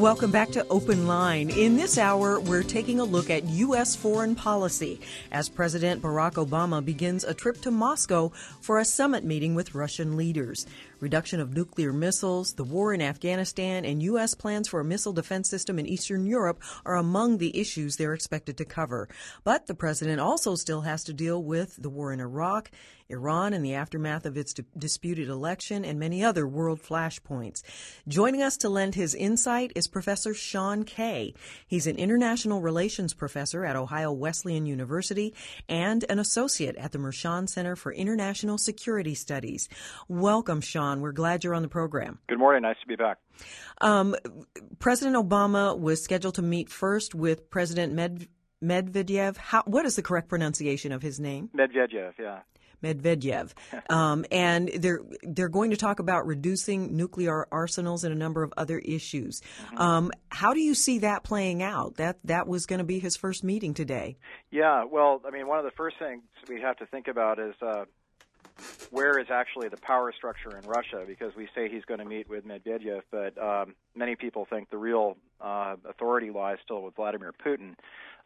Welcome back to Open Line. In this hour, we're taking a look at U.S. foreign policy as President Barack Obama begins a trip to Moscow for a summit meeting with Russian leaders. Reduction of nuclear missiles, the war in Afghanistan, and U.S. plans for a missile defense system in Eastern Europe are among the issues they're expected to cover. But the president also still has to deal with the war in Iraq, Iran, and the aftermath of its disputed election, and many other world flashpoints. Joining us to lend his insight is Professor Sean Kay. He's an international relations professor at Ohio Wesleyan University and an associate at the Mershon Center for International Security Studies. Welcome, Sean. We're glad you're on the program. Good morning. Nice to be back. President Obama was scheduled to meet first with President Medvedev. What is the correct pronunciation of his name? Medvedev, yeah. Medvedev. And they're going to talk about reducing nuclear arsenals and a number of other issues. Mm-hmm. How do you see that playing out? That was going to be his first meeting today. Yeah, well, I mean, one of the first things we have to think about is where is actually the power structure in Russia, because we say he's going to meet with Medvedev, but many people think the real authority lies still with Vladimir Putin.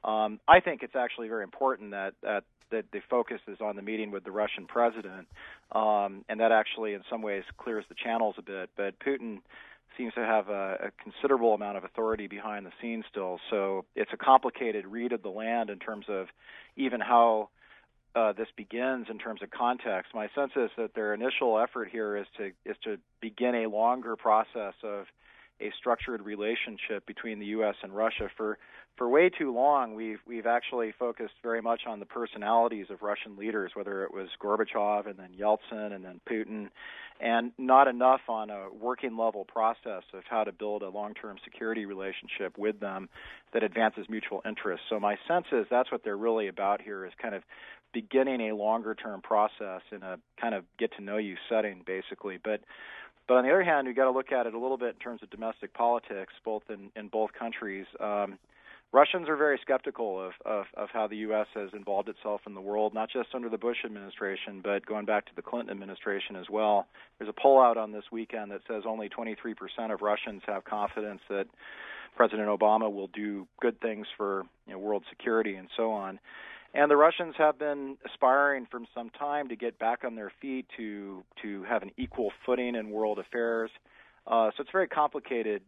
I think it's actually very important that the focus is on the meeting with the Russian president, and that actually in some ways clears the channels a bit. But Putin seems to have a considerable amount of authority behind the scenes still, so it's a complicated read of the land in terms of even how this begins in terms of context. My sense is that their initial effort here is to begin a longer process of a structured relationship between the U.S. and Russia. For way too long, we've actually focused very much on the personalities of Russian leaders, whether it was Gorbachev and then Yeltsin and then Putin, and not enough on a working level process of how to build a long-term security relationship with them that advances mutual interests. So my sense is that's what they're really about here, is kind of beginning a longer-term process in a kind of get-to-know-you setting, basically. But on the other hand, we've got to look at it a little bit in terms of domestic politics, both in both countries. Russians are very skeptical of how the U.S. has involved itself in the world, not just under the Bush administration, but going back to the Clinton administration as well. There's a poll out on this weekend that says only 23% of Russians have confidence that President Obama will do good things for world security and so on. And the Russians have been aspiring for some time to get back on their feet, to have an equal footing in world affairs. So it's very complicated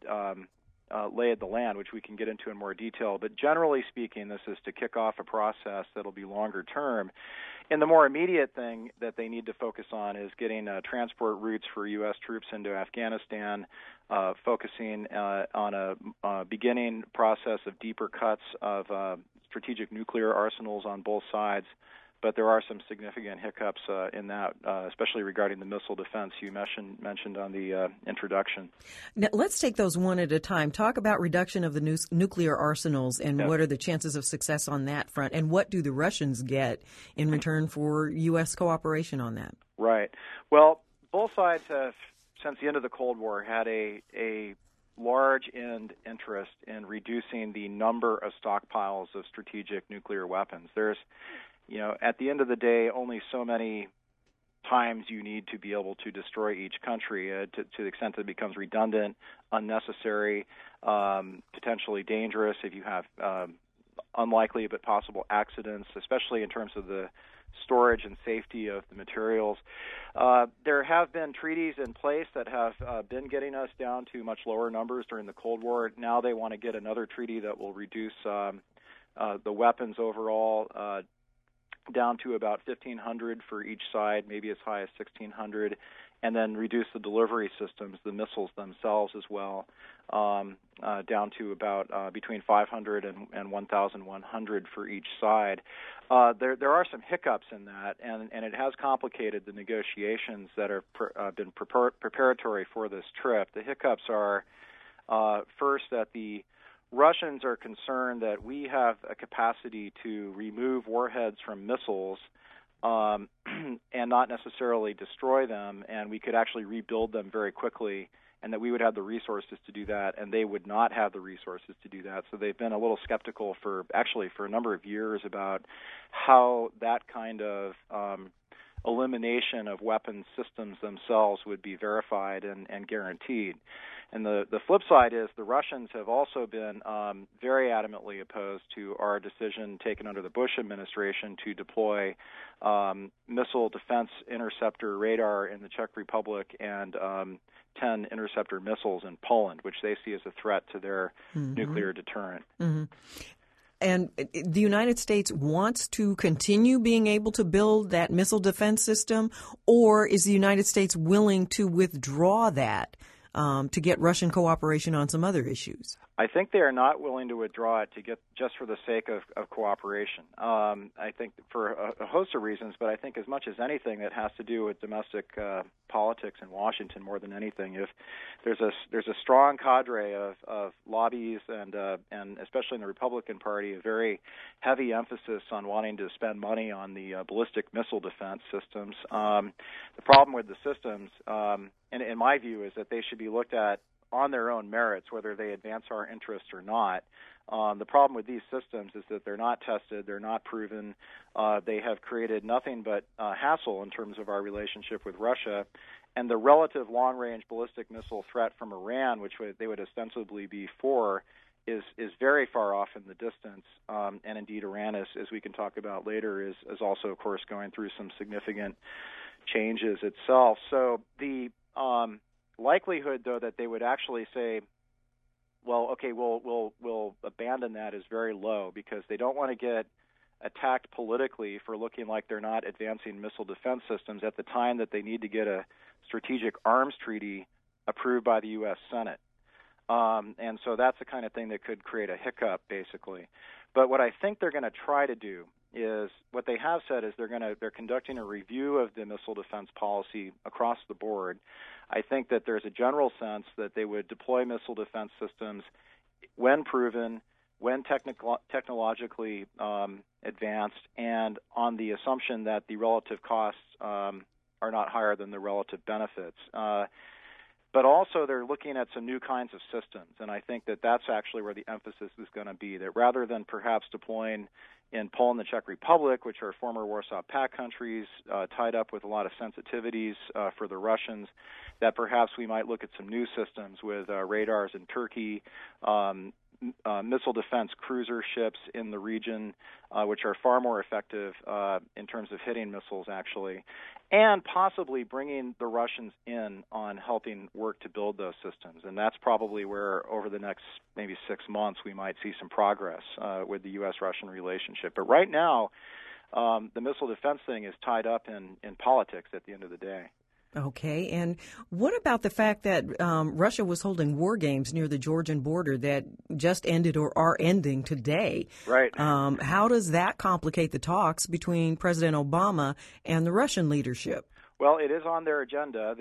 lay of the land, which we can get into in more detail. But generally speaking, this is to kick off a process that'll be longer term. And the more immediate thing that they need to focus on is getting transport routes for U.S. troops into Afghanistan, focusing on a beginning process of deeper cuts of strategic nuclear arsenals on both sides. But there are some significant hiccups in that, especially regarding the missile defense you mentioned on the introduction. Now, let's take those one at a time. Talk about reduction of the nuclear arsenals and what are the chances of success on that front, and what do the Russians get in return for U.S. cooperation on that? Right. Well, both sides have, since the end of the Cold War, had a large end interest in reducing the number of stockpiles of strategic nuclear weapons. There's at the end of the day, only so many times you need to be able to destroy each country to the extent that it becomes redundant, unnecessary, potentially dangerous if you have unlikely but possible accidents, especially in terms of the storage and safety of the materials. There have been treaties in place that have been getting us down to much lower numbers during the Cold War. Now they want to get another treaty that will reduce the weapons overall down to about 1,500 for each side, maybe as high as 1,600, and then reduce the delivery systems, the missiles themselves as well, down to about between 500 and 1,100 for each side. There are some hiccups in that, and it has complicated the negotiations that have been preparatory for this trip. The hiccups are, first, that the Russians are concerned that we have a capacity to remove warheads from missiles and not necessarily destroy them, and we could actually rebuild them very quickly, and that we would have the resources to do that, and they would not have the resources to do that. So they've been a little skeptical for a number of years about how that kind of elimination of weapons systems themselves would be verified and guaranteed. And the flip side is the Russians have also been very adamantly opposed to our decision taken under the Bush administration to deploy missile defense interceptor radar in the Czech Republic and 10 interceptor missiles in Poland, which they see as a threat to their nuclear deterrent. And the United States wants to continue being able to build that missile defense system, or is the United States willing to withdraw that to get Russian cooperation on some other issues? I think they are not willing to withdraw it to get just for the sake of cooperation. I think for a host of reasons, but I think as much as anything that has to do with domestic politics in Washington more than anything. If there's a strong cadre of lobbies and especially in the Republican Party, a very heavy emphasis on wanting to spend money on the ballistic missile defense systems. The problem with the systems, and in my view, is that they should be looked at on their own merits, whether they advance our interests or not. The problem with these systems is that they're not tested, they're not proven. They have created nothing but hassle in terms of our relationship with Russia. And the relative long-range ballistic missile threat from Iran, which they would ostensibly be for, is very far off in the distance. And indeed, Iran, as we can talk about later, is also, of course, going through some significant changes itself. So the likelihood, though, that they would actually say, well, okay, we'll abandon that is very low, because they don't want to get attacked politically for looking like they're not advancing missile defense systems at the time that they need to get a strategic arms treaty approved by the U.S. Senate. And so that's the kind of thing that could create a hiccup, basically. But what I think they're going to try to do is, what they have said is they're conducting a review of the missile defense policy across the board. I think that there's a general sense that they would deploy missile defense systems when proven, when technologically advanced, and on the assumption that the relative costs are not higher than the relative benefits. But also they're looking at some new kinds of systems, and I think that that's actually where the emphasis is going to be, that rather than perhaps deploying in Poland and the Czech Republic, which are former Warsaw Pact countries, tied up with a lot of sensitivities for the Russians, that perhaps we might look at some new systems with radars in Turkey, missile defense cruiser ships in the region, which are far more effective in terms of hitting missiles, actually, and possibly bringing the Russians in on helping work to build those systems. And that's probably where, over the next maybe 6 months, we might see some progress with the U.S.-Russian relationship. But right now, the missile defense thing is tied up in politics at the end of the day. Okay. And what about the fact that Russia was holding war games near the Georgian border that just ended or are ending today? Right. How does that complicate the talks between President Obama and the Russian leadership? Well, it is on their agenda.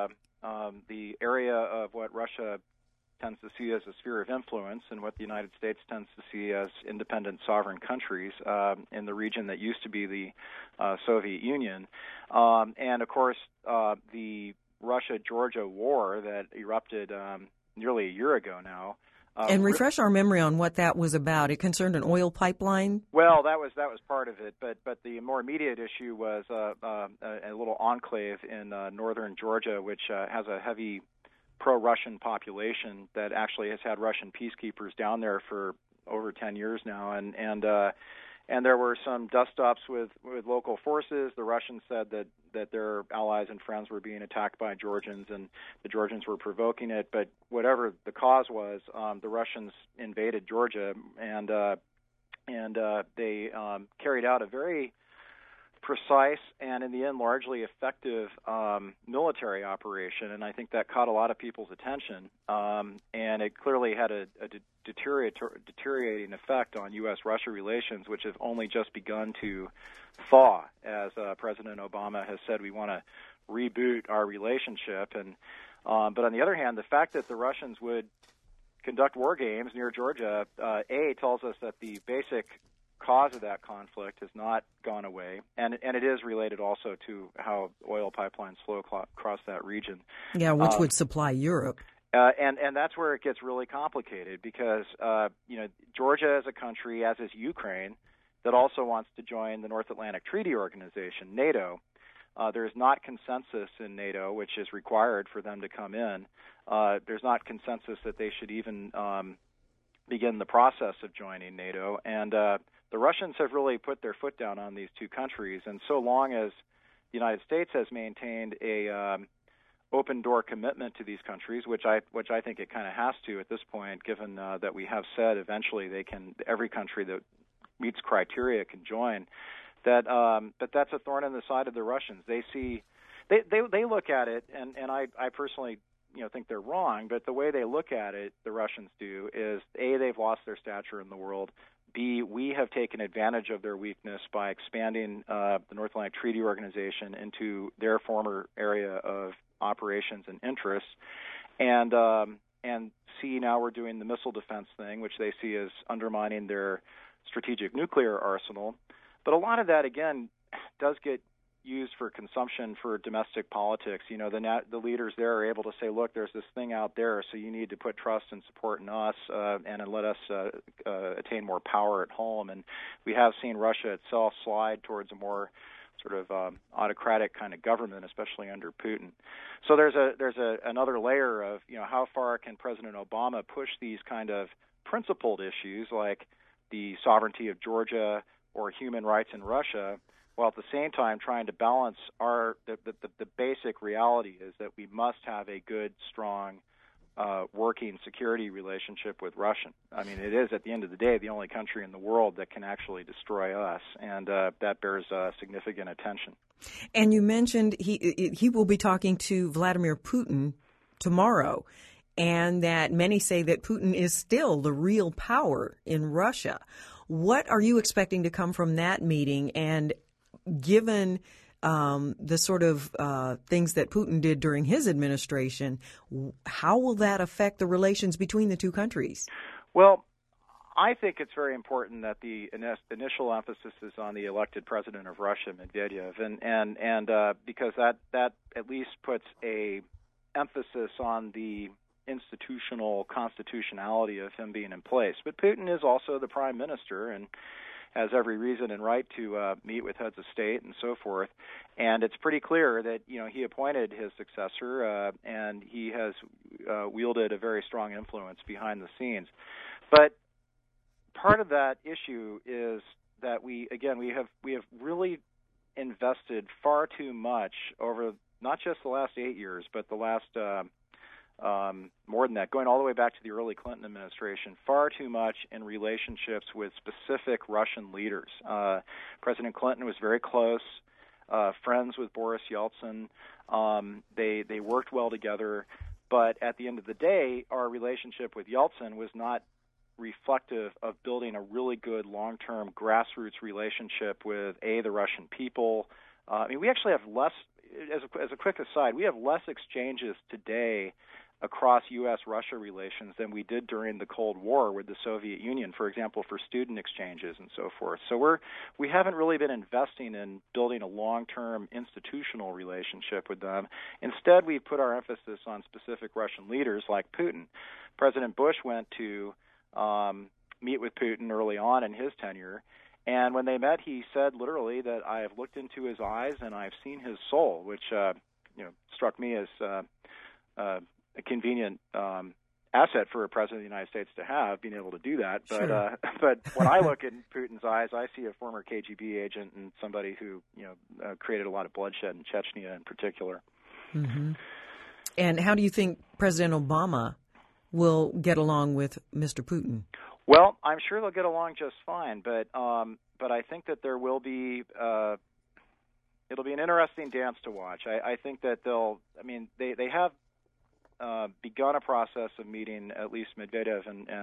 The area of what Russia tends to see as a sphere of influence and what the United States tends to see as independent sovereign countries in the region that used to be the Soviet Union. And, of course, the Russia-Georgia war that erupted nearly a year ago now. And refresh our memory on what that was about. It concerned an oil pipeline? Well, that was part of it, but the more immediate issue was a little enclave in northern Georgia, which has a heavy pro-Russian population that actually has had Russian peacekeepers down there for over 10 years now, and there were some dust-ups with local forces. The Russians said that their allies and friends were being attacked by Georgians, and the Georgians were provoking it. But whatever the cause was, the Russians invaded Georgia, and they carried out a very precise and, in the end, largely effective military operation, and I think that caught a lot of people's attention, and it clearly had a deteriorating effect on U.S.-Russia relations, which have only just begun to thaw, as President Obama has said we want to reboot our relationship. And but on the other hand, the fact that the Russians would conduct war games near Georgia, tells us that the basic cause of that conflict has not gone away, and it is related also to how oil pipelines flow across that region. Yeah, which would supply Europe. And that's where it gets really complicated, because Georgia is a country, as is Ukraine, that also wants to join the North Atlantic Treaty Organization, NATO. There's not consensus in NATO, which is required for them to come in. There's not consensus that they should even begin the process of joining NATO. And the Russians have really put their foot down on these two countries. And so long as the United States has maintained a open-door commitment to these countries, which I think it kind of has to at this point, given that we have said eventually every country that meets criteria can join, but that's a thorn in the side of the Russians. They look at it, and I personally think they're wrong, but the way they look at it, the Russians do, is A, they've lost their stature in the world. B, we have taken advantage of their weakness by expanding the North Atlantic Treaty Organization into their former area of operations and interests. And C, now we're doing the missile defense thing, which they see as undermining their strategic nuclear arsenal. But a lot of that, again, does get used for consumption for domestic politics. The leaders there are able to say, look, there's this thing out there, so you need to put trust and support in us and let us attain more power at home. And we have seen Russia itself slide towards a more sort of autocratic kind of government, especially under Putin. So there's another layer of how far can President Obama push these kind of principled issues like the sovereignty of Georgia or human rights in Russia, while at the same time trying to balance the basic reality is that we must have a good, strong, working security relationship with Russia. I mean, it is, at the end of the day, the only country in the world that can actually destroy us, and that bears significant attention. And you mentioned he will be talking to Vladimir Putin tomorrow, and that many say that Putin is still the real power in Russia. What are you expecting to come from that meeting? And given the sort of things that Putin did during his administration, how will that affect the relations between the two countries? Well, I think it's very important that the initial emphasis is on the elected president of Russia, Medvedev, and because that at least puts a emphasis on the institutional constitutionality of him being in place. But Putin is also the prime minister and has every reason and right to meet with heads of state and so forth. And it's pretty clear that he appointed his successor and he has wielded a very strong influence behind the scenes. But part of that issue is that we have really invested far too much over not just the last 8 years, but the last more than that, going all the way back to the early Clinton administration, far too much in relationships with specific Russian leaders. President Clinton was very close, friends with Boris Yeltsin. They worked well together, but at the end of the day, our relationship with Yeltsin was not reflective of building a really good long-term grassroots relationship with, the Russian people. We actually have less, as a quick aside, we have less exchanges today across U.S.-Russia relations than we did during the Cold War with the Soviet Union, for example, for student exchanges and so forth. So we haven't really been investing in building a long-term institutional relationship with them. Instead, we've put our emphasis on specific Russian leaders like Putin. President Bush went to meet with Putin early on in his tenure, and when they met, he said literally that I have looked into his eyes and I've seen his soul, which struck me as a convenient asset for a president of the United States to have, being able to do that. But sure. But when I look in Putin's eyes, I see a former KGB agent and somebody who created a lot of bloodshed in Chechnya in particular. Mm-hmm. And how do you think President Obama will get along with Mr. Putin? Well, I'm sure they'll get along just fine, but I think that there will be it'll be an interesting dance to watch. I think that they have begun a process of meeting, at least Medvedev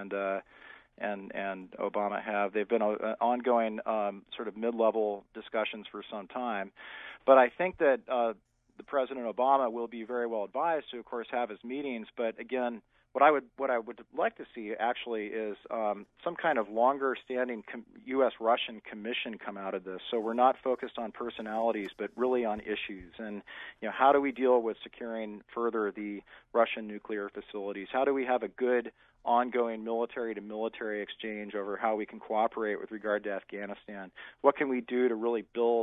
and Obama have. They've been ongoing sort of mid-level discussions for some time, but I think that the President Obama will be very well advised to, of course, have his meetings. But again, what I would like to see actually is some kind of longer-standing U.S.-Russian commission come out of this. So we're not focused on personalities, but really on issues. And how do we deal with securing further the Russian nuclear facilities? How do we have a good ongoing military-to-military exchange over how we can cooperate with regard to Afghanistan? What can we do to really build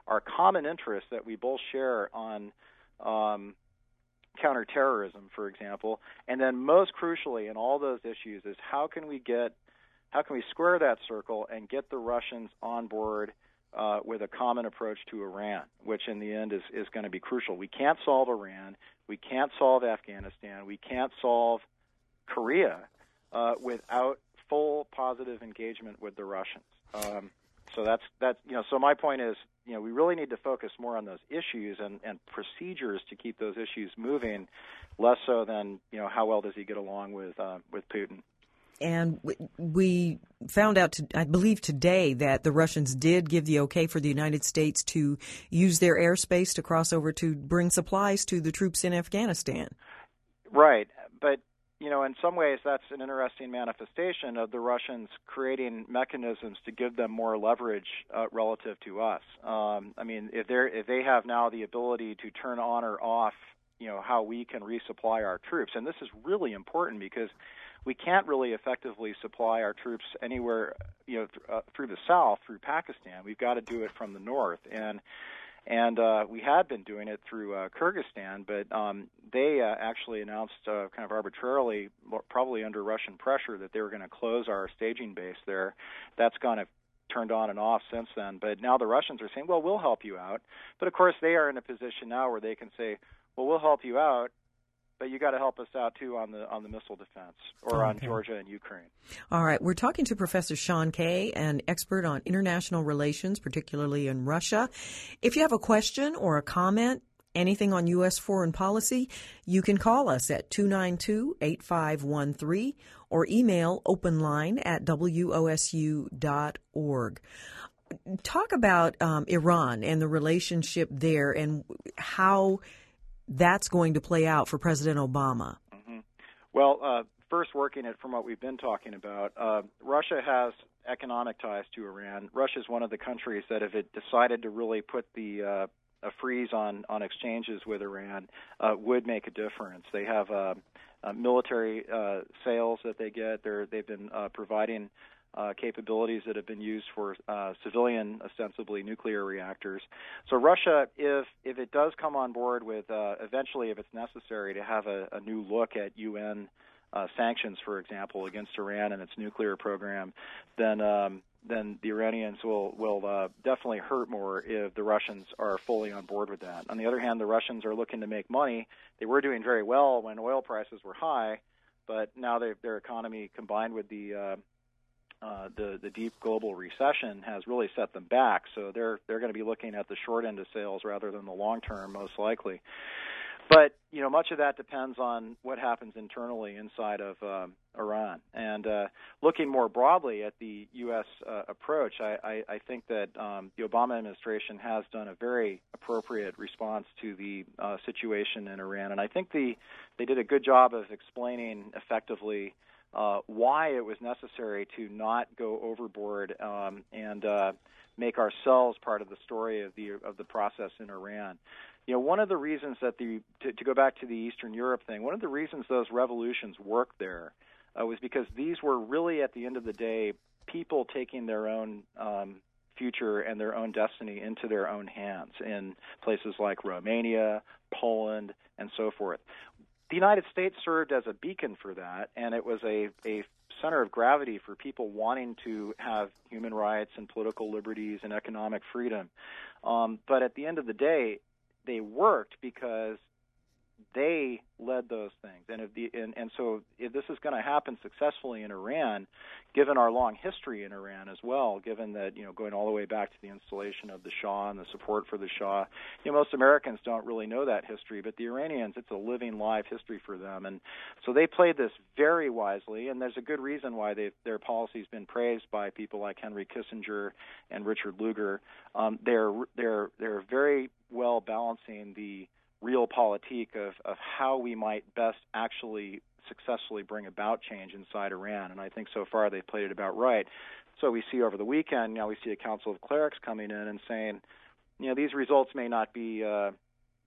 our common interests that we both share on counterterrorism, for example, and then most crucially in all those issues is how can we square that circle and get the Russians on board with a common approach to Iran, which in the end is going to be crucial. We can't solve Iran, we can't solve Afghanistan, we can't solve Korea without full positive engagement with the Russians. So that's So my point is, we really need to focus more on those issues and procedures to keep those issues moving, less so than how well does he get along with Putin. And we found out, I believe today, that the Russians did give the okay for the United States to use their airspace to cross over to bring supplies to the troops in Afghanistan. Right, but in some ways, that's an interesting manifestation of the Russians creating mechanisms to give them more leverage relative to us. If they have now the ability to turn on or off, how we can resupply our troops, and this is really important because we can't really effectively supply our troops anywhere, through the south, through Pakistan. We've got to do it from the north, and we had been doing it through Kyrgyzstan, but they actually announced kind of arbitrarily, probably under Russian pressure, that they were going to close our staging base there. That's kind of turned on and off since then. But now the Russians are saying, well, we'll help you out. But, of course, they are in a position now where they can say, well, we'll help you out, but you got to help us out, too, on the missile defense or on Georgia and Ukraine. All right. We're talking to Professor Sean Kay, an expert on international relations, particularly in Russia. If you have a question or a comment, anything on U.S. foreign policy, you can call us at 292-8513 or email openline@wosu.org. Talk about Iran and the relationship there and how that's going to play out for President Obama. Mm-hmm. Well, first working it from what we've been talking about, Russia has economic ties to Iran. Russia is one of the countries that if it decided to really put a freeze on exchanges with Iran, would make a difference. They have military sales that they get. They've been providing capabilities that have been used for civilian, ostensibly nuclear reactors. So Russia, if it does come on board with, eventually, if it's necessary, to have a new look at UN sanctions, for example, against Iran and its nuclear program, then the Iranians will definitely hurt more if the Russians are fully on board with that. On the other hand, the Russians are looking to make money. They were doing very well when oil prices were high, but now their economy, combined with the deep global recession, has really set them back. So they're going to be looking at the short end of sales rather than the long term, most likely. But much of that depends on what happens internally inside of Iran. And looking more broadly at the U.S. approach, I think that the Obama administration has done a very appropriate response to the situation in Iran, and I think they did a good job of explaining effectively why it was necessary to not go overboard and make ourselves part of the story of the process in Iran. One of the reasons that to go back to the Eastern Europe thing, one of the reasons those revolutions worked there was because these were really, at the end of the day, people taking their own future and their own destiny into their own hands in places like Romania, Poland, and so forth. The United States served as a beacon for that, and it was a center of gravity for people wanting to have human rights and political liberties and economic freedom. But at the end of the day, they worked because they led those things. And so if this is going to happen successfully in Iran, given our long history in Iran as well, given that, going all the way back to the installation of the Shah and the support for the Shah, most Americans don't really know that history, but the Iranians, it's a living, live history for them. And so they played this very wisely, and there's a good reason why their policy's been praised by people like Henry Kissinger and Richard Lugar. They're very well balancing the realpolitik of how we might best actually successfully bring about change inside Iran. And I think so far they've played it about right. So we see over the weekend, now we see a council of clerics coming in and saying, these results may not be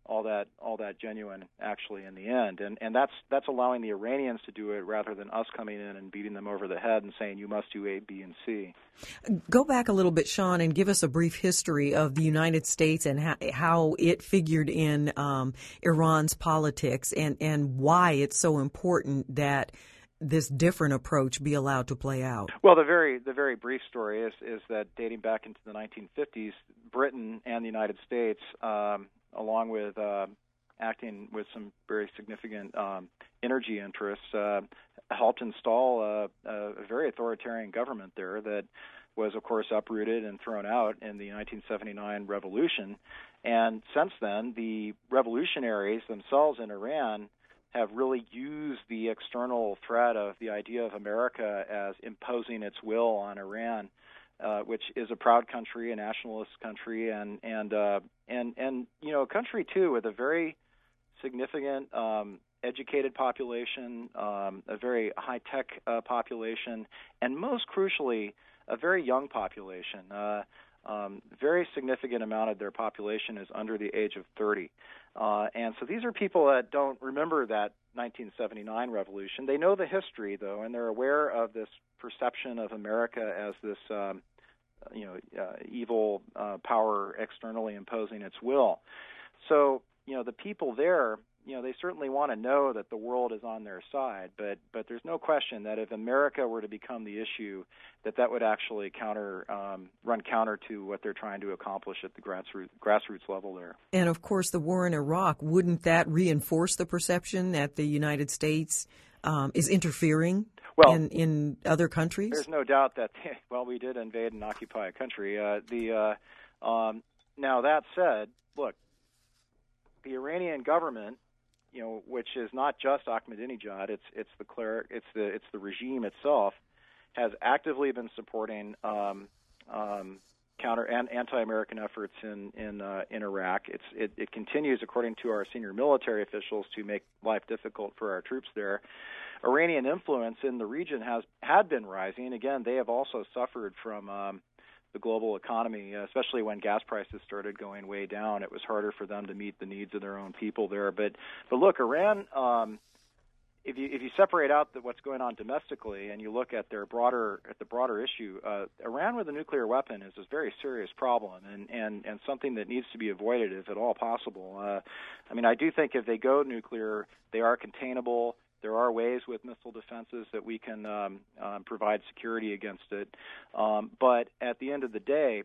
all that genuine actually in the end, and that's allowing the Iranians to do it rather than us coming in and beating them over the head and saying you must do A, B, and C. Go back a little bit, Sean, and give us a brief history of the United States and how it figured in Iran's politics and why it's so important that this different approach be allowed to play out. Well, the very brief story is that dating back into the 1950s, Britain and the United States, along with acting with some very significant energy interests, helped install a very authoritarian government there that was, of course, uprooted and thrown out in the 1979 revolution. And since then, the revolutionaries themselves in Iran have really used the external threat of the idea of America as imposing its will on Iran, which is a proud country, a nationalist country, and you know, a country too with a very significant educated population, a very high tech population, and most crucially, a very young population. Very significant amount of their population is under the age of 30. And so these are people that don't remember that 1979 revolution. They know the history, though, and they're aware of this perception of America as this, evil power externally imposing its will. So, you know, the people there, you know, they certainly want to know that the world is on their side, but there's no question that if America were to become the issue, that would actually run counter to what they're trying to accomplish at the grassroots level there. And of course, the war in Iraq, wouldn't that reinforce the perception that the United States is interfering in other countries? There's no doubt that we did invade and occupy a country. Now that said, look, the Iranian government, you know, which is not just Ahmadinejad, it's the regime itself, has actively been supporting counter and anti-American efforts in Iraq. It continues, according to our senior military officials, to make life difficult for our troops there. Iranian influence in the region had been rising. Again, they have also suffered from the global economy, especially when gas prices started going way down. It was harder for them to meet the needs of their own people there. But look, Iran, if you separate out what's going on domestically and you look at the broader issue, Iran with a nuclear weapon is a very serious problem and something that needs to be avoided if at all possible. I mean, I do think if they go nuclear, they are containable. There are ways with missile defenses that we can provide security against it. But at the end of the day,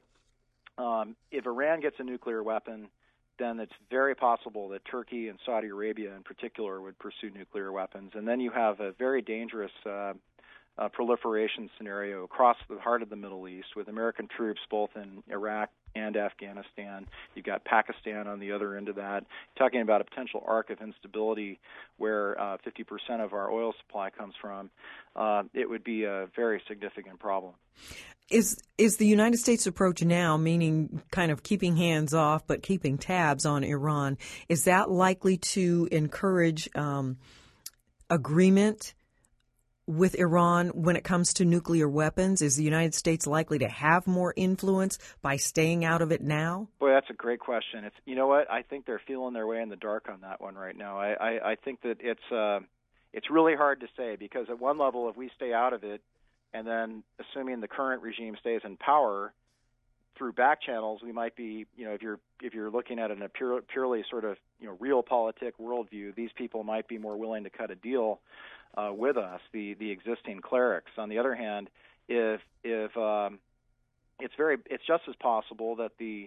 if Iran gets a nuclear weapon, then it's very possible that Turkey and Saudi Arabia in particular would pursue nuclear weapons. And then you have a very dangerous proliferation scenario across the heart of the Middle East with American troops both in Iraq and Afghanistan. You've got Pakistan on the other end of that. Talking about a potential arc of instability where 50% of our oil supply comes from, it would be a very significant problem. Is the United States approach now, meaning kind of keeping hands off but keeping tabs on Iran, is that likely to encourage agreement with Iran when it comes to nuclear weapons? Is the United States likely to have more influence by staying out of it now? Boy, that's a great question. You know what? I think they're feeling their way in the dark on that one right now. I think that it's really hard to say because at one level, if we stay out of it, and then assuming the current regime stays in power through back channels, we might be, you know, if you're looking at a purely sort of, you know, realpolitik worldview, these people might be more willing to cut a deal with us, the existing clerics. On the other hand, if it's just as possible that the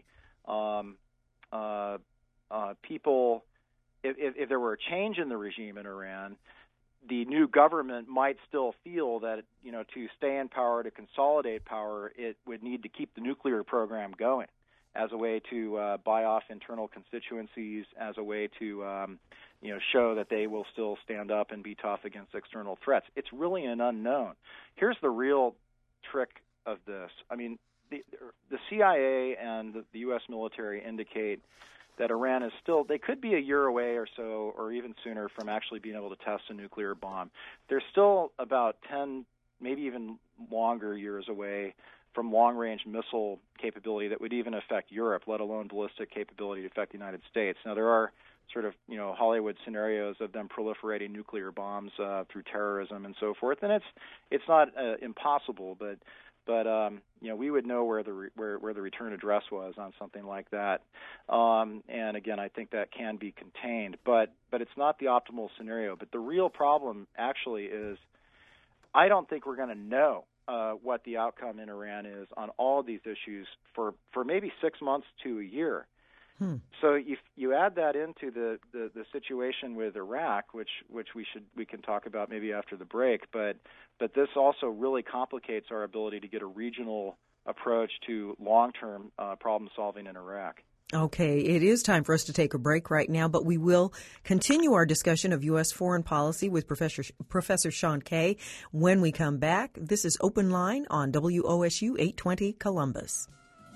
people, if there were a change in the regime in Iran, the new government might still feel that, you know, to stay in power, to consolidate power, it would need to keep the nuclear program going as a way to buy off internal constituencies, as a way to, show that they will still stand up and be tough against external threats. It's really an unknown. Here's the real trick of this. I mean, the CIA and the U.S. military indicate that Iran is still, they could be a year away or so, or even sooner, from actually being able to test a nuclear bomb. They're still about 10, maybe even longer years away from long-range missile capability that would even affect Europe, let alone ballistic capability to affect the United States. Now, there are sort of Hollywood scenarios of them proliferating nuclear bombs through terrorism and so forth. And it's not impossible, but we would know where the return address was on something like that. And again, I think that can be contained, but it's not the optimal scenario. But the real problem actually is I don't think we're going to know what the outcome in Iran is on all of these issues for maybe 6 months to a year. So if you add that into the situation with Iraq, which we can talk about maybe after the break, but this also really complicates our ability to get a regional approach to long-term problem solving in Iraq. Okay, it is time for us to take a break right now, but we will continue our discussion of U.S. foreign policy with Professor Sean Kay when we come back. This is Open Line on WOSU 820 Columbus.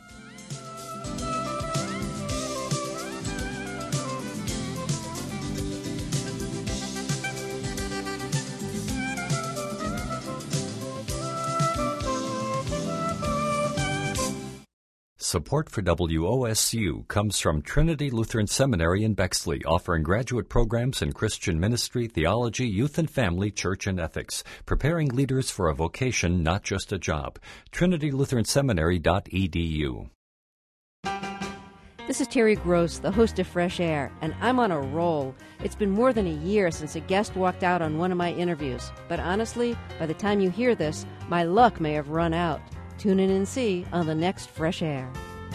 Support for WOSU comes from Trinity Lutheran Seminary in Bexley, offering graduate programs in Christian ministry, theology, youth and family, church, and ethics, preparing leaders for a vocation, not just a job. TrinityLutheranSeminary.edu. This is Terry Gross, the host of Fresh Air, and I'm on a roll. It's been more than a year since a guest walked out on one of my interviews. But honestly, by the time you hear this, my luck may have run out. Tune in and see on the next Fresh Air.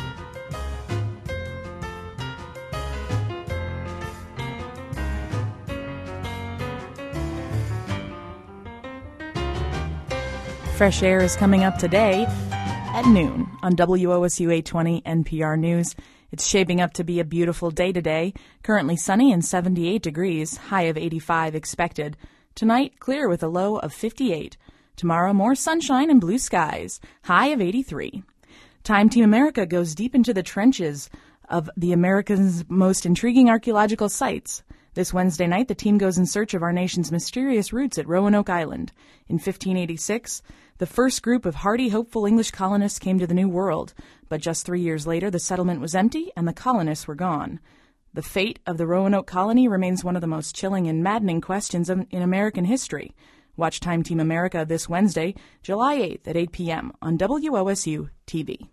Fresh Air is coming up today at noon on WOSU 820 NPR News. It's shaping up to be a beautiful day today. Currently sunny and 78 degrees, high of 85 expected. Tonight, clear with a low of 58. Tomorrow, more sunshine and blue skies, high of 83. Time Team America goes deep into the trenches of the America's most intriguing archaeological sites. This Wednesday night, the team goes in search of our nation's mysterious roots at Roanoke Island. In 1586, the first group of hardy, hopeful English colonists came to the New World, but just 3 years later, the settlement was empty and the colonists were gone. The fate of the Roanoke colony remains one of the most chilling and maddening questions in American history. Watch Time Team America this Wednesday, July 8th at 8 p.m. on WOSU TV.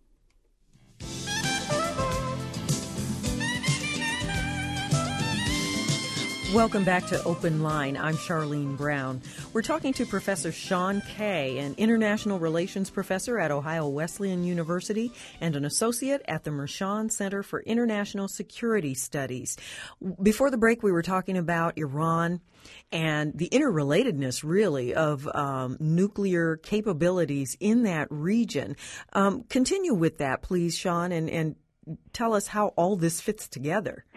Welcome back to Open Line. I'm Charlene Brown. We're talking to Professor Sean Kay, an international relations professor at Ohio Wesleyan University and an associate at the Mershon Center for International Security Studies. Before the break, we were talking about Iran and the interrelatedness, really, of nuclear capabilities in that region. Continue with that, please, Sean, and tell us how all this fits together.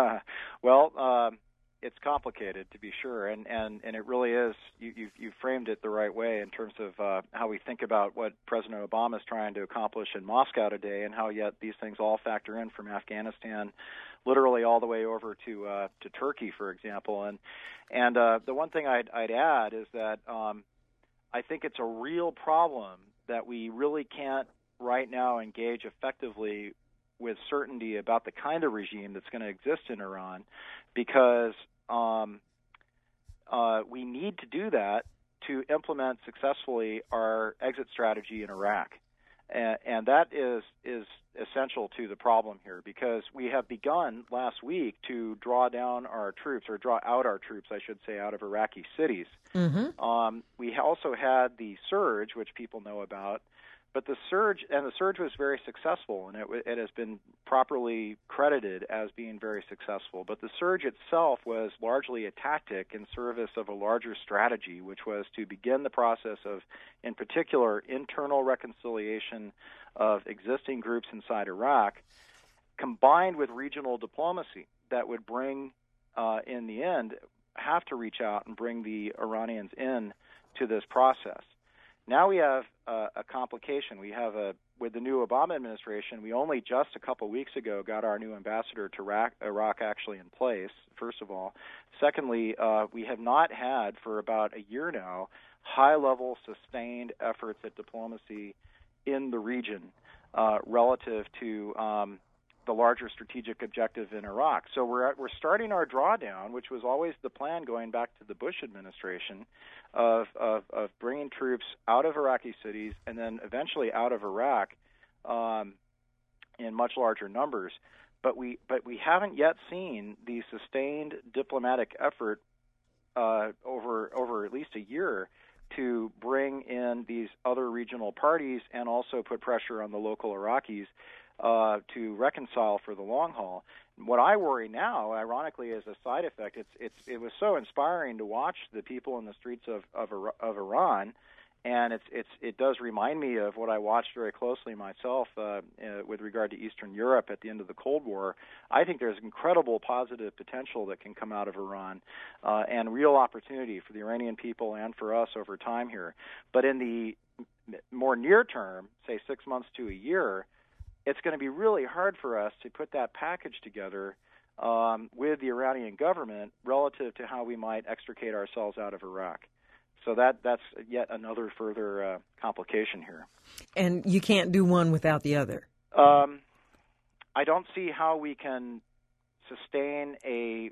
It's complicated, to be sure, and it really is. You framed it the right way in terms of how we think about what President Obama is trying to accomplish in Moscow today, and how yet these things all factor in from Afghanistan, literally all the way over to Turkey, for example. And the one thing I'd add is that I think it's a real problem that we really can't right now engage effectively with certainty about the kind of regime that's going to exist in Iran, because we need to do that to implement successfully our exit strategy in Iraq. And that is essential to the problem here, because we have begun last week to draw down our troops, or draw out our troops, I should say, out of Iraqi cities. Mm-hmm. We also had the surge, which people know about, but the surge was very successful, and it has been properly credited as being very successful. But the surge itself was largely a tactic in service of a larger strategy, which was to begin the process of, in particular, internal reconciliation of existing groups inside Iraq, combined with regional diplomacy that would bring, in the end, have to reach out and bring the Iranians in to this process. Now we have a complication. We have with the new Obama administration, we only just a couple weeks ago got our new ambassador to Iraq actually in place, first of all. Secondly, we have not had for about a year now high-level sustained efforts at diplomacy in the region relative to the larger strategic objective in Iraq. So we're starting our drawdown, which was always the plan going back to the Bush administration, of bringing troops out of Iraqi cities and then eventually out of Iraq in much larger numbers. But we haven't yet seen the sustained diplomatic effort over at least a year to bring in these other regional parties and also put pressure on the local Iraqis to reconcile for the long haul. What I worry now, ironically, as a side effect, it was so inspiring to watch the people in the streets of Iran, and it does remind me of what I watched very closely myself with regard to Eastern Europe at the end of the Cold War. I think there's incredible positive potential that can come out of Iran, and real opportunity for the Iranian people and for us over time here. But in the more near term, say 6 months to a year, it's going to be really hard for us to put that package together with the Iranian government relative to how we might extricate ourselves out of Iraq. So that's yet another further complication here. And you can't do one without the other. I don't see how we can sustain a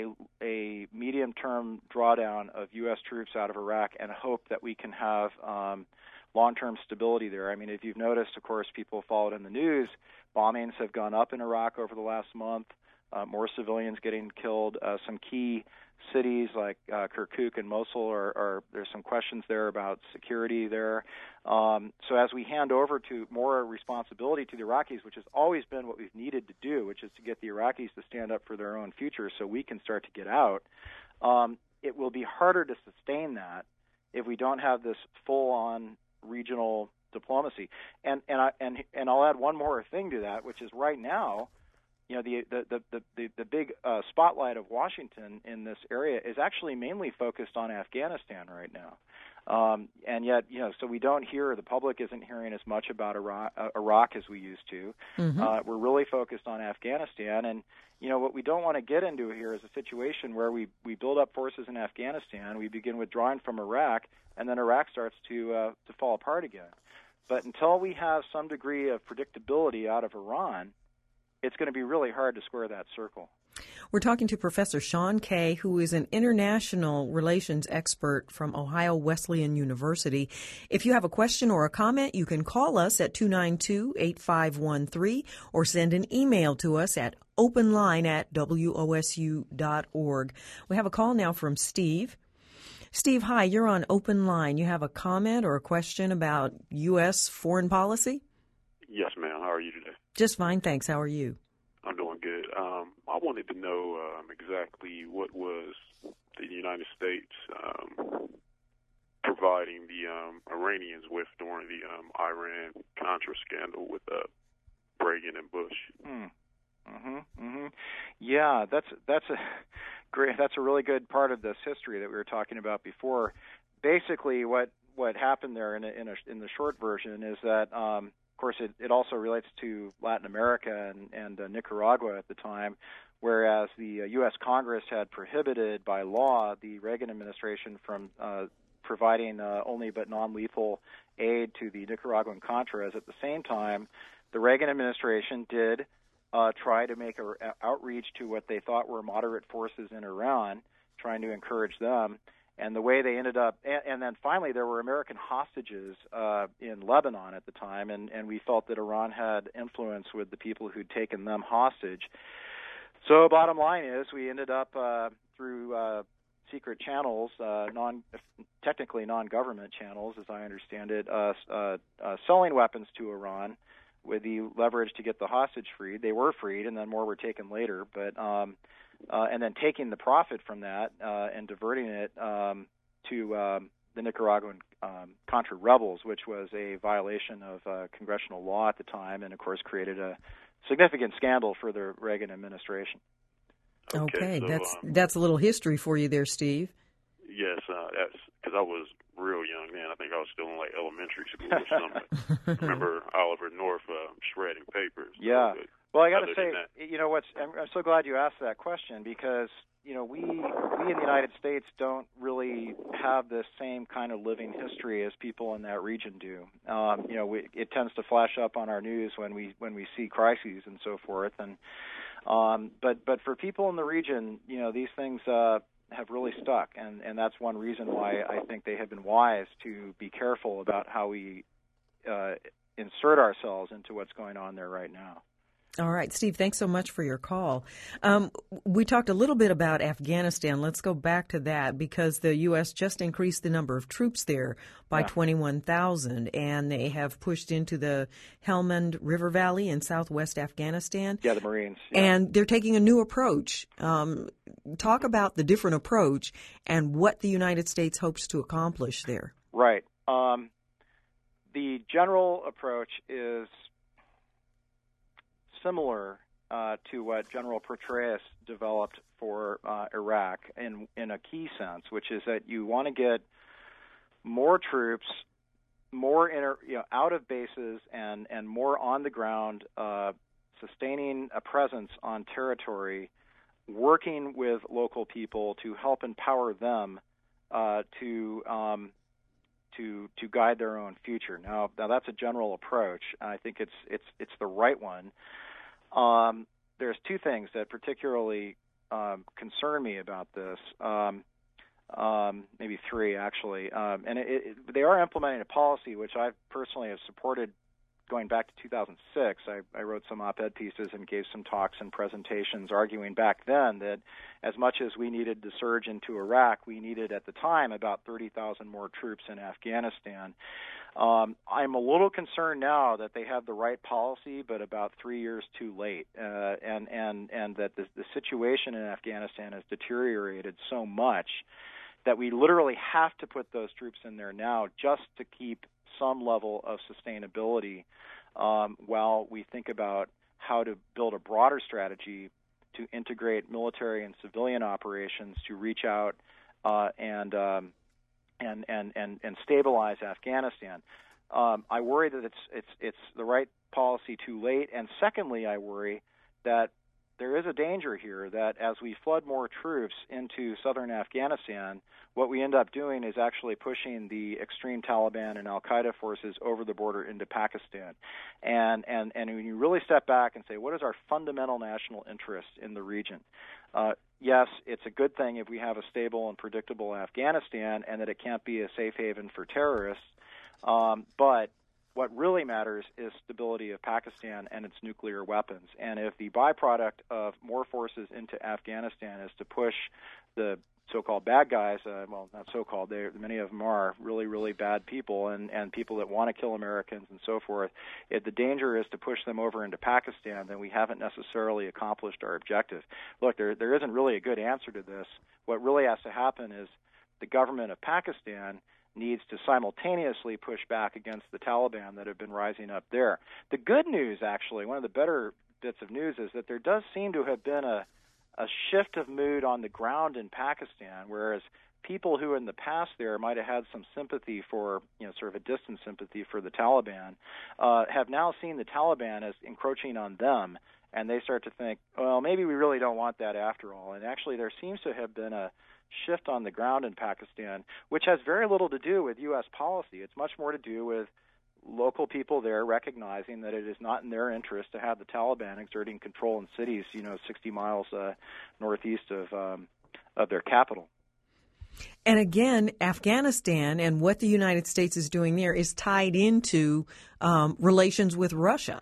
medium-term drawdown of U.S. troops out of Iraq and hope that we can have long-term stability there. I mean, if you've noticed, of course, people followed in the news, bombings have gone up in Iraq over the last month, more civilians getting killed. Some key cities like Kirkuk and Mosul there's some questions there about security there. So as we hand over to more responsibility to the Iraqis, which has always been what we've needed to do, which is to get the Iraqis to stand up for their own future so we can start to get out, it will be harder to sustain that if we don't have this full-on regional diplomacy. And I'll add one more thing to that, which is right now, you know, the big spotlight of Washington in this area is actually mainly focused on Afghanistan right now. And yet, you know, so we don't hear, the public isn't hearing as much about Iraq as we used to. Mm-hmm. We're really focused on Afghanistan. And, you know, what we don't want to get into here is a situation where we build up forces in Afghanistan, we begin withdrawing from Iraq, and then Iraq starts to fall apart again. But until we have some degree of predictability out of Iran, it's going to be really hard to square that circle. We're talking to Professor Sean Kay, who is an international relations expert from Ohio Wesleyan University. If you have a question or a comment, you can call us at 292-8513 or send an email to us at openline@wosu.org. We have a call now from Steve. Steve, hi, you're on Open Line. You have a comment or a question about U.S. foreign policy? Yes, ma'am. How are you today? Just fine, thanks. How are you? I'm doing good. I wanted to know exactly what was the United States providing the Iranians with during the Iran-Contra scandal with Reagan and Bush. Yeah, that's a great. That's a really good part of this history that we were talking about before. Basically, what happened there in the short version is that. Of course, it also relates to Latin America and Nicaragua at the time, whereas the U.S. Congress had prohibited by law the Reagan administration from providing only but non-lethal aid to the Nicaraguan Contras. At the same time, the Reagan administration did try to make an outreach to what they thought were moderate forces in Iran, trying to encourage them. And the way they ended up, and then finally there were American hostages in Lebanon at the time, and we felt that Iran had influence with the people who'd taken them hostage. So bottom line is we ended up through secret channels, technically non-government channels, as I understand it, selling weapons to Iran with the leverage to get the hostage freed. They were freed, and then more were taken later, but and then taking the profit from that and diverting it to the Nicaraguan Contra rebels, which was a violation of congressional law at the time, and of course created a significant scandal for the Reagan administration. Okay, so, that's a little history for you there, Steve. Yes, that's because I was real young then. I think I was still in like elementary school or something. Remember Oliver North shredding papers? Yeah. Well, I got to say, that? I'm so glad you asked that question because, we in the United States don't really have the same kind of living history as people in that region do. It tends to flash up on our news when we see crises and so forth. And but for people in the region, these things have really stuck, and that's one reason why I think they have been wise to be careful about how we insert ourselves into what's going on there right now. All right, Steve, thanks so much for your call. We talked a little bit about Afghanistan. Let's go back to that because the U.S. just increased the number of troops there by 21,000, and they have pushed into the Helmand River Valley in southwest Afghanistan. Yeah, the Marines. Yeah. And they're taking a new approach. Talk about the different approach and what the United States hopes to accomplish there. Right. The general approach is similar to what General Petraeus developed for Iraq in a key sense, which is that you want to get more troops, more out of bases, and more on the ground, sustaining a presence on territory, working with local people to help empower them to guide their own future. Now that's a general approach. I think it's the right one. There's two things that particularly concern me about this, maybe three actually, and they are implementing a policy which I personally have supported going back to 2006. I wrote some op-ed pieces and gave some talks and presentations arguing back then that as much as we needed to surge into Iraq, we needed at the time about 30,000 more troops in Afghanistan. I'm a little concerned now that they have the right policy, but about 3 years too late, and that the situation in Afghanistan has deteriorated so much that we literally have to put those troops in there now just to keep some level of sustainability while we think about how to build a broader strategy to integrate military and civilian operations to reach out and stabilize Afghanistan. I worry that it's the right policy too late, and secondly, I worry that there is a danger here that as we flood more troops into southern Afghanistan, what we end up doing is actually pushing the extreme Taliban and al-Qaeda forces over the border into Pakistan. And when you really step back and say, what is our fundamental national interest in the region? Yes, it's a good thing if we have a stable and predictable Afghanistan and that it can't be a safe haven for terrorists, but what really matters is stability of Pakistan and its nuclear weapons. And if the byproduct of more forces into Afghanistan is to push the so-called bad guys, well, not so-called, many of them are really, really bad people and people that want to kill Americans and so forth, if the danger is to push them over into Pakistan, then we haven't necessarily accomplished our objective. Look, there isn't really a good answer to this. What really has to happen is the government of Pakistan needs to simultaneously push back against the Taliban that have been rising up there. The good news, actually, one of the better bits of news is that there does seem to have been a shift of mood on the ground in Pakistan, whereas people who in the past there might have had some sympathy for, sort of a distant sympathy for the Taliban, have now seen the Taliban as encroaching on them, and they start to think, well, maybe we really don't want that after all. And actually there seems to have been a shift on the ground in Pakistan, which has very little to do with U.S. policy. It's much more to do with local people there recognizing that it is not in their interest to have the Taliban exerting control in cities, 60 miles northeast of their capital. And again, Afghanistan and what the United States is doing there is tied into relations with Russia.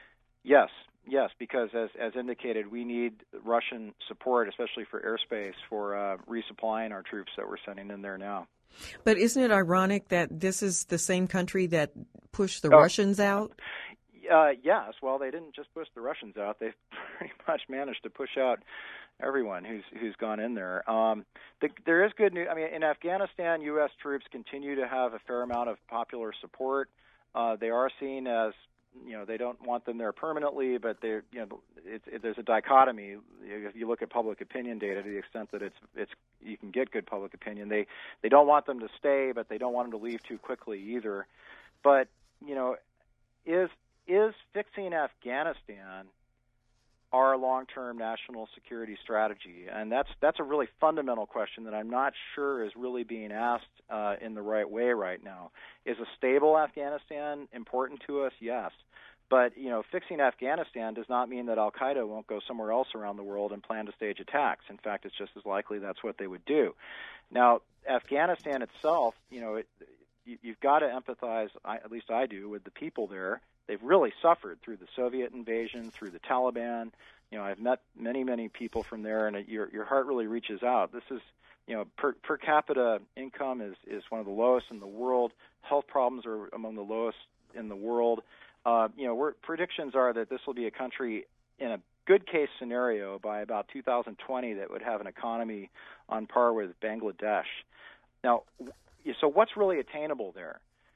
Yes, because as indicated, we need Russian support, especially for airspace, for resupplying our troops that we're sending in there now. But isn't it ironic that this is the same country that pushed the Russians out? Yes. Well, they didn't just push the Russians out. They've pretty much managed to push out everyone who's gone in there. There is good news. I mean, in Afghanistan, U.S. troops continue to have a fair amount of popular support. They are seen as, they don't want them there permanently, but there's a dichotomy. If you look at public opinion data, to the extent that it's you can get good public opinion, they don't want them to stay, but they don't want them to leave too quickly either. But is fixing Afghanistan our long-term national security strategy? And that's a really fundamental question that I'm not sure is really being asked in the right way right now. Is a stable Afghanistan important to us? Yes. But, fixing Afghanistan does not mean that al-Qaeda won't go somewhere else around the world and plan to stage attacks. In fact, it's just as likely that's what they would do. Now, Afghanistan itself, you've got to empathize, at least I do, with the people there. They've really suffered through the Soviet invasion, through the Taliban. I've met many, many people from there, and your heart really reaches out. This is, per capita income is one of the lowest in the world. Health problems are among the lowest in the world. Predictions are that this will be a country in a good case scenario by about 2020 that would have an economy on par with Bangladesh. Now, so what's really attainable there?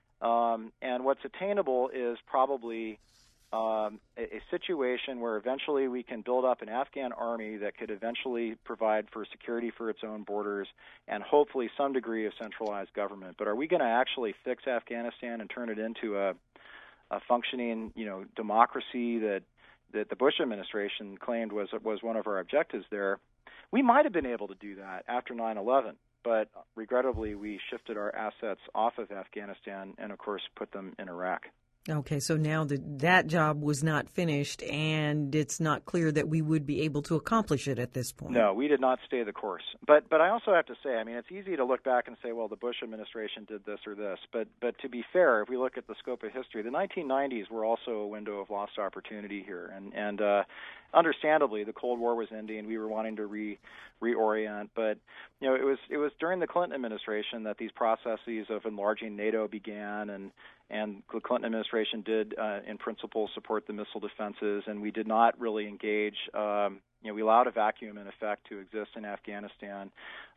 And what's attainable is probably a situation where eventually we can build up an Afghan army that could eventually provide for security for its own borders and hopefully some degree of centralized government. But are we going to actually fix Afghanistan and turn it into a functioning, democracy that the Bush administration claimed was one of our objectives there? We might have been able to do that after 9/11, but regrettably we shifted our assets off of Afghanistan and, of course, put them in Iraq. Okay, so now that job was not finished, and it's not clear that we would be able to accomplish it at this point. No, we did not stay the course. But I also have to say, it's easy to look back and say, well, the Bush administration did this or this. But to be fair, if we look at the scope of history, the 1990s were also a window of lost opportunity here. And understandably, the Cold War was ending. We were wanting to reorient. But it was during the Clinton administration that these processes of enlarging NATO began, and the Clinton administration did, in principle, support the missile defenses, and we did not really engage. We allowed a vacuum, in effect, to exist in Afghanistan,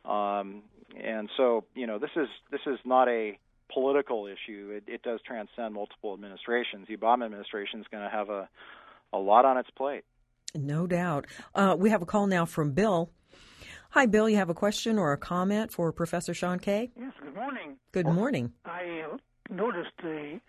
and so this is not a political issue. It does transcend multiple administrations. The Obama administration is going to have a lot on its plate. No doubt. We have a call now from Bill. Hi, Bill. You have a question or a comment for Professor Sean Kay? Yes. Good morning. Good morning. I noticed a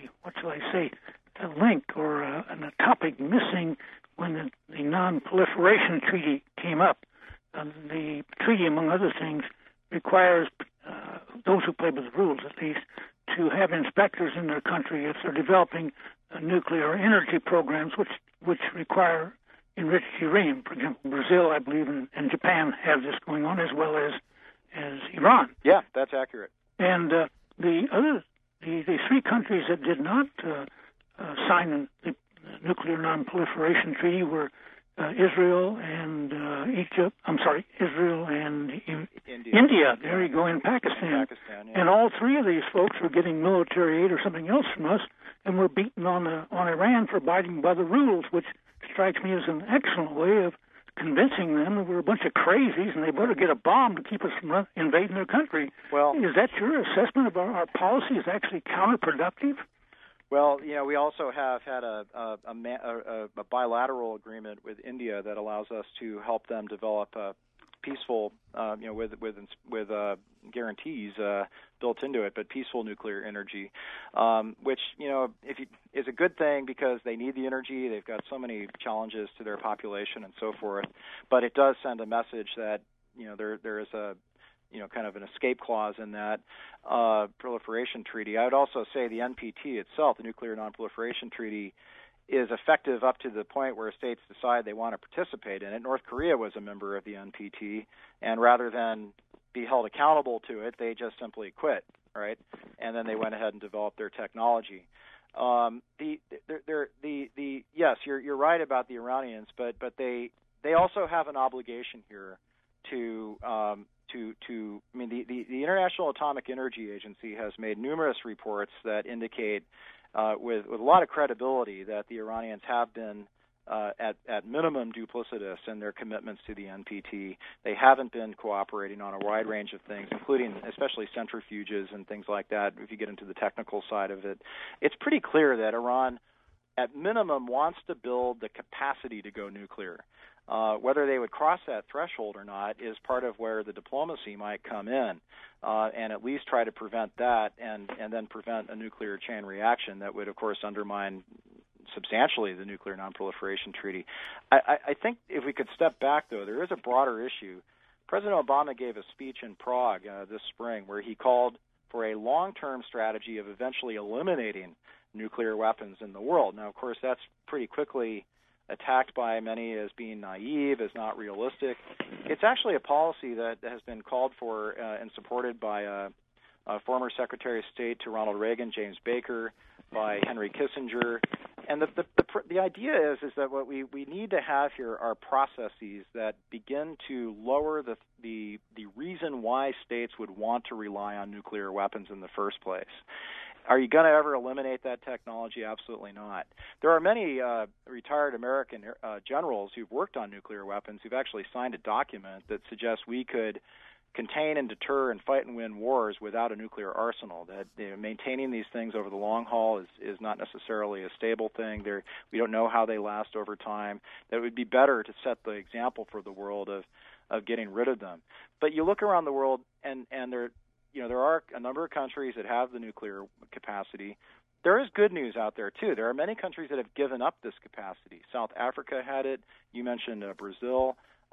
link or a topic missing when the Non-Proliferation Treaty came up. The treaty, among other things, requires those who play by the rules, at least, to have inspectors in their country if they're developing nuclear energy programs, which require enriched uranium. For example, Brazil, I believe, and Japan have this going on, as well as Iran. Yeah, that's accurate. And the three countries that did not sign the Nuclear Non-Proliferation Treaty were Israel and Israel and India. There you go, in Pakistan. Yeah. And all three of these folks were getting military aid or something else from us, and were beaten on Iran for abiding by the rules, which strikes me as an excellent way of convincing them that we're a bunch of crazies and they better get a bomb to keep us from invading their country. Well, is that your assessment of our policy is actually counterproductive? Well, we also have had a bilateral agreement with India that allows us to help them develop a peaceful, with guarantees built into it, but peaceful nuclear energy, which is a good thing because they need the energy. They've got so many challenges to their population and so forth. But it does send a message that there is a kind of an escape clause in that proliferation treaty. I would also say the NPT itself, the Nuclear Non-Proliferation Treaty, is effective up to the point where states decide they want to participate in it. North Korea was a member of the NPT, and rather than be held accountable to it, they just simply quit, right? And then they went ahead and developed their technology. Yes, you're right about the Iranians, but they also have an obligation here to the International Atomic Energy Agency has made numerous reports that indicate with a lot of credibility that the Iranians have been at minimum duplicitous in their commitments to the NPT. They haven't been cooperating on a wide range of things, including especially centrifuges and things like that. If you get into the technical side of it, it's pretty clear that Iran, at minimum, wants to build the capacity to go nuclear. Whether they would cross that threshold or not is part of where the diplomacy might come in, and at least try to prevent that and then prevent a nuclear chain reaction that would, of course, undermine substantially the Nuclear Nonproliferation Treaty. I think if we could step back, though, there is a broader issue. President Obama gave a speech in Prague this spring where he called for a long-term strategy of eventually eliminating nuclear weapons in the world. Now, of course, that's pretty quickly attacked by many as being naive, as not realistic. It's actually a policy that has been called for and supported by former Secretary of State to Ronald Reagan, James Baker, by Henry Kissinger. And the idea is that what we need to have here are processes that begin to lower the reason why states would want to rely on nuclear weapons in the first place. Are you going to ever eliminate that technology? Absolutely not. There are many retired American generals who've worked on nuclear weapons who've actually signed a document that suggests we could contain and deter and fight and win wars without a nuclear arsenal. That maintaining these things over the long haul is not necessarily a stable thing. We don't know how they last over time. That it would be better to set the example for the world of getting rid of them. But you look around the world, and there are a number of countries that have the nuclear capacity. There is good news out there, too. There are many countries that have given up this capacity. South Africa had it. You mentioned Brazil.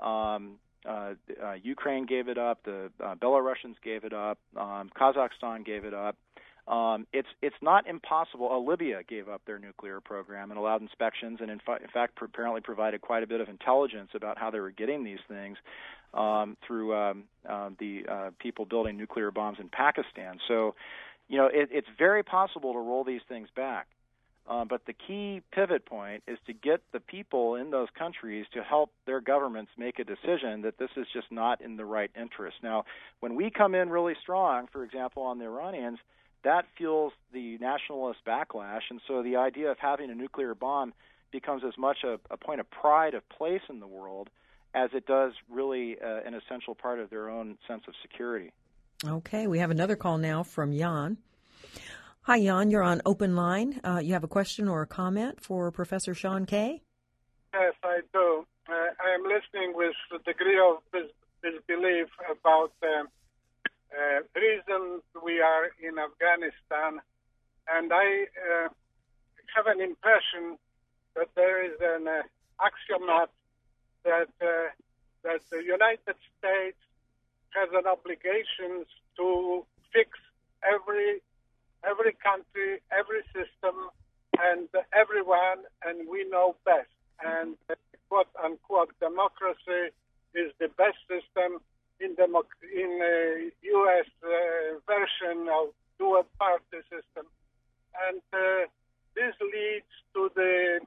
Ukraine gave it up. The Belarusians gave it up. Kazakhstan gave it up. It's not impossible. Libya gave up their nuclear program and allowed inspections, and in fact apparently provided quite a bit of intelligence about how they were getting these things through the people building nuclear bombs in Pakistan. So, it's very possible to roll these things back. But the key pivot point is to get the people in those countries to help their governments make a decision that this is just not in the right interest. Now, when we come in really strong, for example, on the Iranians, that fuels the nationalist backlash, and so the idea of having a nuclear bomb becomes as much a point of pride of place in the world as it does really an essential part of their own sense of security. Okay, we have another call now from Jan. Hi, Jan. You're on Open Line. You have a question or a comment for Professor Sean Kay? Yes, I do. I am listening with a degree of disbelief about the reason we are in Afghanistan, and I have an impression that there is an axiomat that the United States has an obligation to fix every country, every system, and everyone, and we know best. And quote-unquote democracy is the best system in a U.S. version of dual-party system. And this leads to the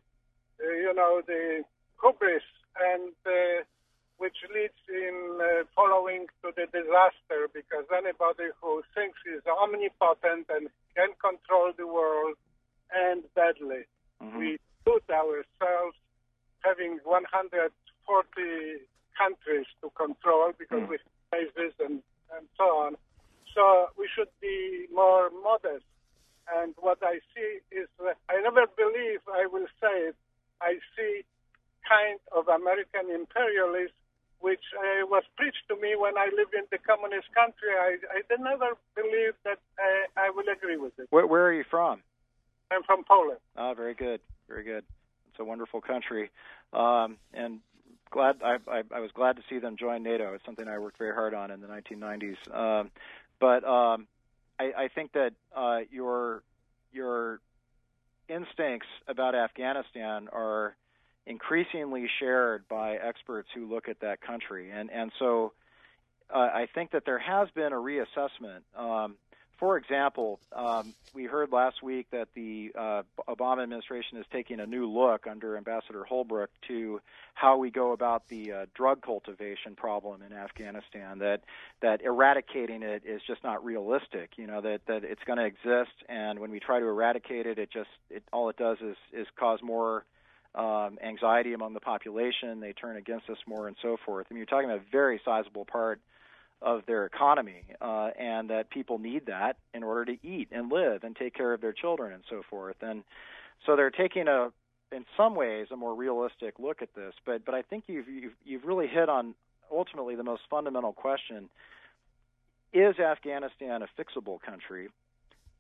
hubris, and which leads in following to the disaster, because anybody who thinks he's omnipotent and can control the world ends badly. Mm-hmm. We put ourselves having 140 countries to control because we have this and so on. So we should be more modest. And what I see is, I never believe I will say it, I see kind of American imperialism which was preached to me when I lived in the communist country. I did never believe that I will agree with it. Where are you from? I'm from Poland. Oh, very good, very good. It's a wonderful country, and glad I was glad to see them join NATO. It's something I worked very hard on in the 1990s. But I think that your instincts about Afghanistan are increasingly shared by experts who look at that country. And so I think that there has been a reassessment. For example, we heard last week that the Obama administration is taking a new look under Ambassador Holbrooke to how we go about the drug cultivation problem in Afghanistan, that eradicating it is just not realistic, that it's going to exist, and when we try to eradicate it, all it does is cause more anxiety among the population. They turn against us more and so forth. I mean, you're talking about a very sizable part of their economy, and that people need that in order to eat and live and take care of their children and so forth. And so they're taking in some ways, a more realistic look at this. But I think you've really hit on ultimately the most fundamental question: is Afghanistan a fixable country?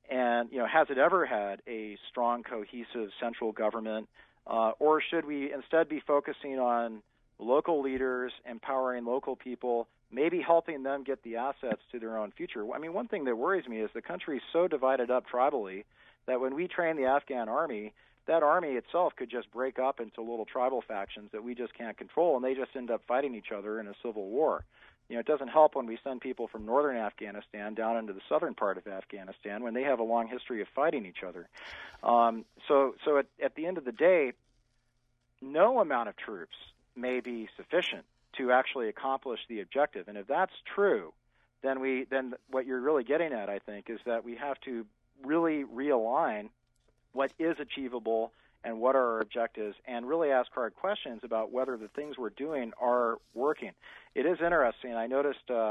And, has it ever had a strong, cohesive central government? Or should we instead be focusing on local leaders, empowering local people, maybe helping them get the assets to their own future? I mean, one thing that worries me is the country is so divided up tribally that when we train the Afghan army, that army itself could just break up into little tribal factions that we just can't control, and they just end up fighting each other in a civil war. It doesn't help when we send people from northern Afghanistan down into the southern part of Afghanistan when they have a long history of fighting each other. So at the end of the day, no amount of troops may be sufficient to actually accomplish the objective. And if that's true, then what you're really getting at, I think, is that we have to really realign what is achievable and what are our objectives, and really ask hard questions about whether the things we're doing are working. It is interesting. I noticed a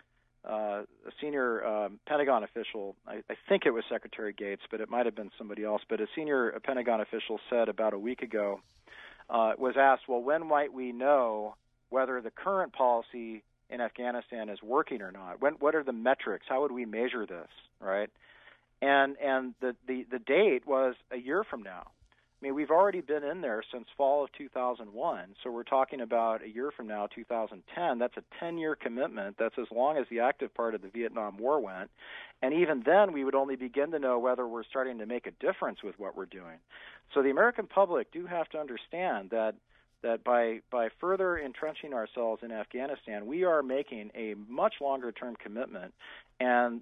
senior Pentagon official, I think it was Secretary Gates, but it might have been somebody else, but a senior Pentagon official said about a week ago, was asked, well, when might we know whether the current policy in Afghanistan is working or not? What are the metrics? How would we measure this, right? And the date was a year from now. I mean, we've already been in there since fall of 2001, so we're talking about a year from now, 2010. That's a 10-year commitment. That's as long as the active part of the Vietnam War went. And even then, we would only begin to know whether we're starting to make a difference with what we're doing. So the American public do have to understand that by further entrenching ourselves in Afghanistan, we are making a much longer-term commitment, and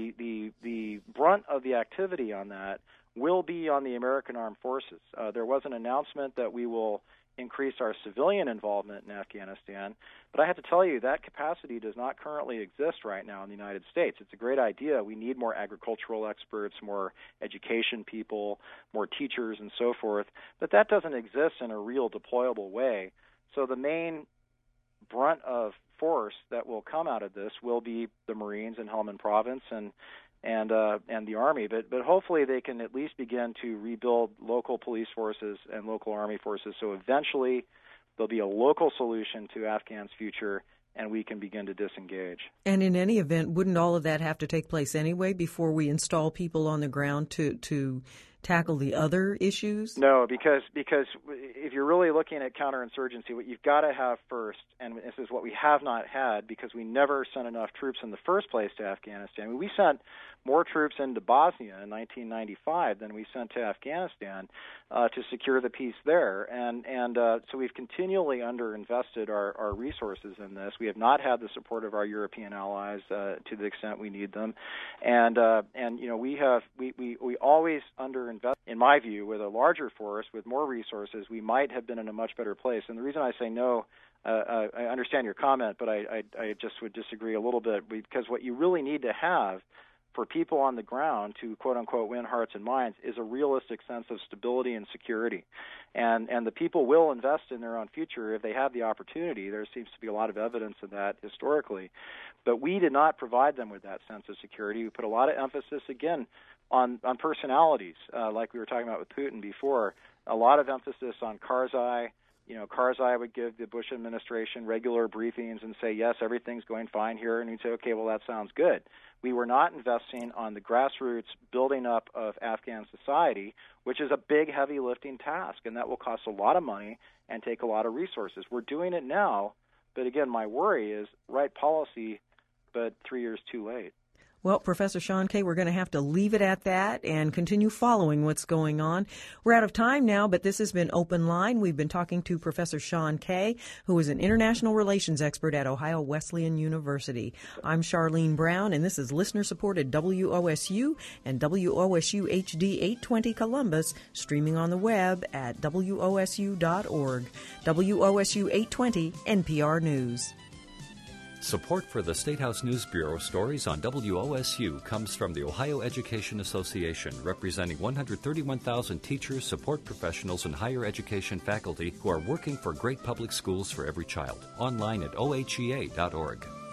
the brunt of the activity on that will be on the American Armed Forces. There was an announcement that we will increase our civilian involvement in Afghanistan, but I have to tell you that capacity does not currently exist right now in the United States. It's a great idea. We need more agricultural experts, more education people, more teachers, and so forth, but that doesn't exist in a real deployable way. So the main brunt of force that will come out of this will be the Marines in Helmand Province and the Army, but hopefully they can at least begin to rebuild local police forces and local Army forces, so eventually there'll be a local solution to Afghans' future, and we can begin to disengage. And in any event, wouldn't all of that have to take place anyway before we install people on the ground to tackle the other issues? No, because if you're really looking at counterinsurgency, what you've got to have first, and this is what we have not had because we never sent enough troops in the first place to Afghanistan. I mean, we sent more troops into Bosnia in 1995 than we sent to Afghanistan to secure the peace there. And so we've continually underinvested our resources in this. We have not had the support of our European allies to the extent we need them. And we always underinvest. In my view, with a larger force, with more resources, we might have been in a much better place. And the reason I say no, I understand your comment, but I just would disagree a little bit, because what you really need to have for people on the ground to, quote-unquote, win hearts and minds is a realistic sense of stability and security. And the people will invest in their own future if they have the opportunity. There seems to be a lot of evidence of that historically. But we did not provide them with that sense of security. We put a lot of emphasis, again, on personalities, like we were talking about with Putin before. A lot of emphasis on Karzai. Karzai would give the Bush administration regular briefings and say, yes, everything's going fine here. And he'd say, okay, well, that sounds good. We were not investing on the grassroots building up of Afghan society, which is a big, heavy lifting task, and that will cost a lot of money and take a lot of resources. We're doing it now, but again, my worry is right policy, but 3 years too late. Well, Professor Sean Kay, we're going to have to leave it at that and continue following what's going on. We're out of time now, but this has been Open Line. We've been talking to Professor Sean Kay, who is an international relations expert at Ohio Wesleyan University. I'm Charlene Brown, and this is listener-supported WOSU and WOSU HD 820 Columbus, streaming on the web at WOSU.org. WOSU 820 NPR News. Support for the State House News Bureau stories on WOSU comes from the Ohio Education Association, representing 131,000 teachers, support professionals, and higher education faculty who are working for great public schools for every child. Online at ohea.org.